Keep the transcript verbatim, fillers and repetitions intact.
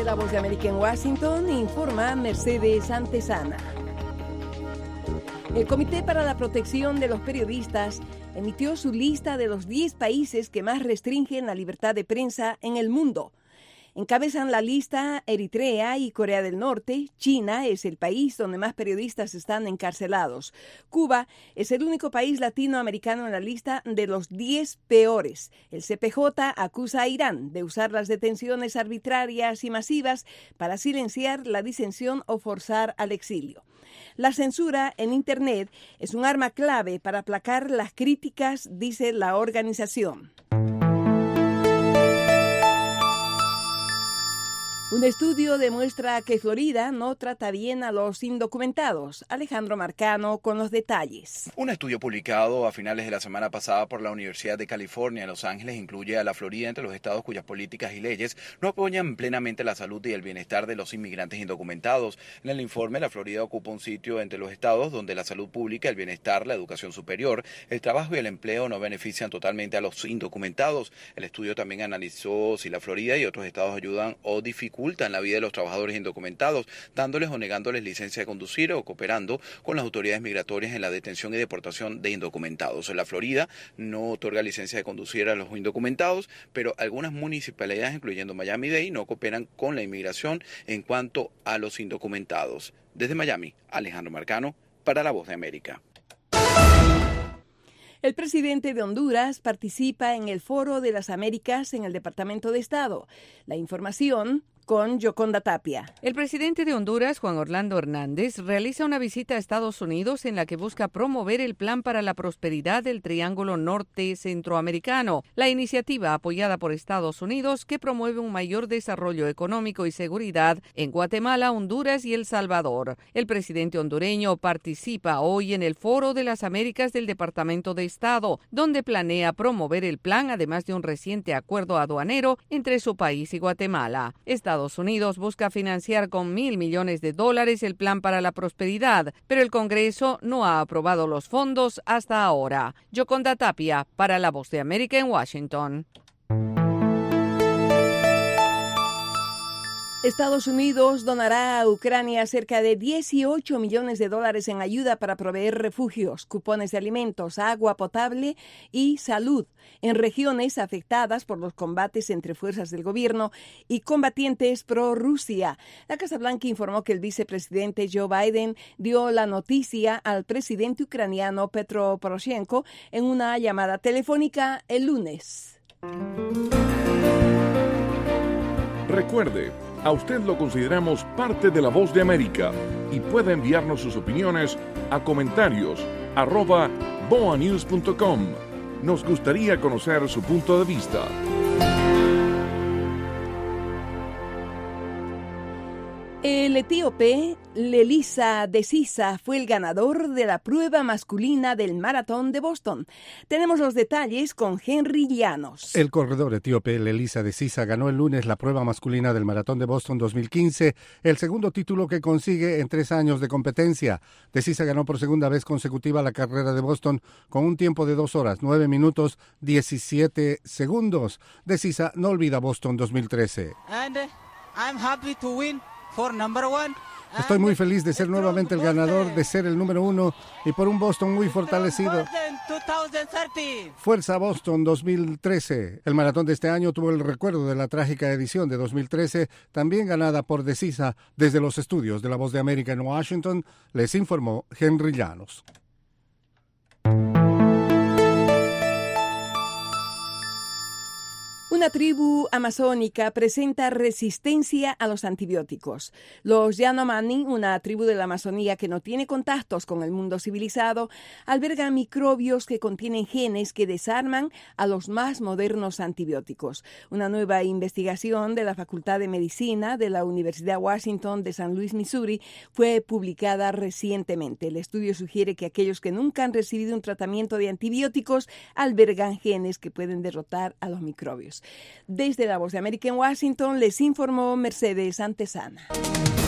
Desde la Voz de América en Washington, informa Mercedes Antesana. El Comité para la Protección de los Periodistas emitió su lista de los diez países que más restringen la libertad de prensa en el mundo. Encabezan la lista Eritrea y Corea del Norte. China es el país donde más periodistas están encarcelados. Cuba es el único país latinoamericano en la lista de los diez peores. El C P J acusa a Irán de usar las detenciones arbitrarias y masivas para silenciar la disensión o forzar al exilio. La censura en Internet es un arma clave para aplacar las críticas, dice la organización. Un estudio demuestra que Florida no trata bien a los indocumentados. Alejandro Marcano con los detalles. Un estudio publicado a finales de la semana pasada por la Universidad de California en Los Ángeles incluye a la Florida entre los estados cuyas políticas y leyes no apoyan plenamente la salud y el bienestar de los inmigrantes indocumentados. En el informe, la Florida ocupa un sitio entre los estados donde la salud pública, el bienestar, la educación superior, el trabajo y el empleo no benefician totalmente a los indocumentados. El estudio también analizó si la Florida y otros estados ayudan o dificultan la vida de los trabajadores indocumentados, dándoles o negándoles licencia de conducir o cooperando con las autoridades migratorias en la detención y deportación de indocumentados. En la Florida no otorga licencia de conducir a los indocumentados, pero algunas municipalidades, incluyendo Miami-Dade, no cooperan con la inmigración en cuanto a los indocumentados. Desde Miami, Alejandro Marcano, para La Voz de América. El presidente de Honduras participa en el Foro de las Américas en el Departamento de Estado. La información con Yoconda Tapia. El presidente de Honduras, Juan Orlando Hernández, realiza una visita a Estados Unidos en la que busca promover el Plan para la Prosperidad del Triángulo Norte Centroamericano, la iniciativa apoyada por Estados Unidos que promueve un mayor desarrollo económico y seguridad en Guatemala, Honduras y El Salvador. El presidente hondureño participa hoy en el Foro de las Américas del Departamento de Estado, donde planea promover el plan, además de un reciente acuerdo aduanero entre su país y Guatemala. Estados Unidos busca financiar con mil millones de dólares el Plan para la Prosperidad, pero el Congreso no ha aprobado los fondos hasta ahora. Yoconda Tapia, para La Voz de América en Washington. Estados Unidos donará a Ucrania cerca de dieciocho millones de dólares en ayuda para proveer refugios, cupones de alimentos, agua potable y salud en regiones afectadas por los combates entre fuerzas del gobierno y combatientes pro-Rusia. La Casa Blanca informó que el vicepresidente Joe Biden dio la noticia al presidente ucraniano Petro Poroshenko en una llamada telefónica el lunes. Recuerde, a usted lo consideramos parte de La Voz de América y puede enviarnos sus opiniones a comentarios arroba boa news punto com. Nos gustaría conocer su punto de vista. El etíope Lelisa Desisa fue el ganador de la prueba masculina del Maratón de Boston. Tenemos los detalles con Henry Llanos. El corredor etíope Lelisa Desisa ganó el lunes la prueba masculina del Maratón de Boston dos mil quince, el segundo título que consigue en tres años de competencia. Desisa ganó por segunda vez consecutiva la carrera de Boston con un tiempo de dos horas, nueve minutos, diecisiete segundos. Desisa no olvida Boston dos mil trece. And I'm happy to win. Estoy muy feliz de ser nuevamente el ganador, de ser el número uno y por un Boston muy fortalecido. Fuerza Boston dos mil trece. El maratón de este año tuvo el recuerdo de la trágica edición de dos mil trece, también ganada por Desisa. Desde los estudios de La Voz de América en Washington, les informó Henry Llanos. Una tribu amazónica presenta resistencia a los antibióticos. Los Yanomami, una tribu de la Amazonía que no tiene contactos con el mundo civilizado, albergan microbios que contienen genes que desarman a los más modernos antibióticos. Una nueva investigación de la Facultad de Medicina de la Universidad Washington de San Luis, Missouri, fue publicada recientemente. El estudio sugiere que aquellos que nunca han recibido un tratamiento de antibióticos albergan genes que pueden derrotar a los microbios. Desde La Voz de América en Washington les informó Mercedes Antesana.